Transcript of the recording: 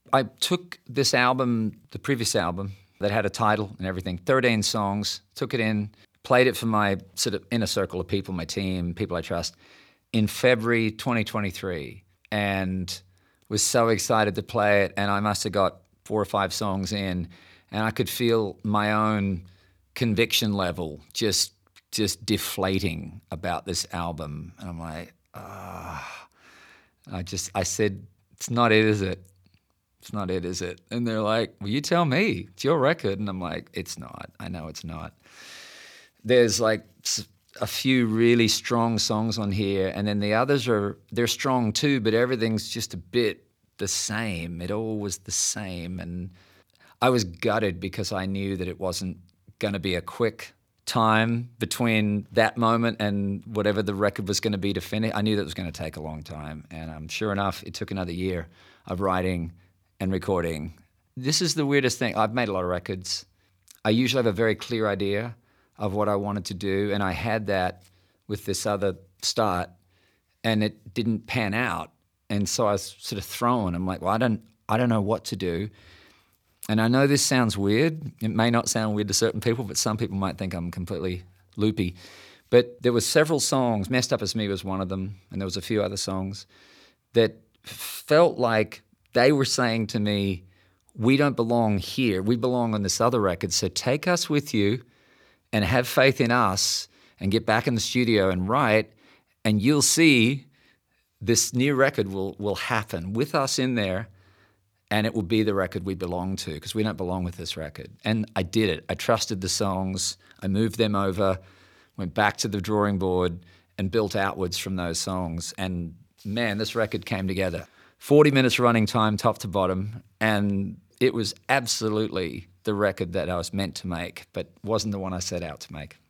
I took this album, the previous album, that had a title and everything, 13 songs, took it in, played it for my sort of inner circle of people, my team, people I trust, in February 2023, and was so excited to play it. And I must have got 4 or 5 songs in, and I could feel my own conviction level just deflating about this album. And I'm like, I said, it's not it, is it? It's not it, is it? And they're like, well, you tell me. It's your record. And I'm like, it's not. I know it's not. There's like a few really strong songs on here, and then the others they're strong too, but everything's just a bit the same. It all was the same. And I was gutted because I knew that it wasn't going to be a quick time between that moment and whatever the record was going to be to finish. I knew that it was going to take a long time. And sure enough, it took another year of writing and recording. This is the weirdest thing. I've made a lot of records. I usually have a very clear idea of what I wanted to do, and I had that with this other start, and it didn't pan out. And so I was sort of thrown. I'm like, well, I don't know what to do. And I know this sounds weird. It may not sound weird to certain people, but some people might think I'm completely loopy. But there were several songs, Messed Up As Me was one of them, and there was a few other songs that felt like they were saying to me, we don't belong here. We belong on this other record. So take us with you and have faith in us and get back in the studio and write, and you'll see this new record will happen with us in there, and it will be the record we belong to, because we don't belong with this record. And I did it. I trusted the songs. I moved them over, went back to the drawing board, and built outwards from those songs. And man, this record came together. 40 minutes running time, top to bottom, and it was absolutely the record that I was meant to make, but wasn't the one I set out to make.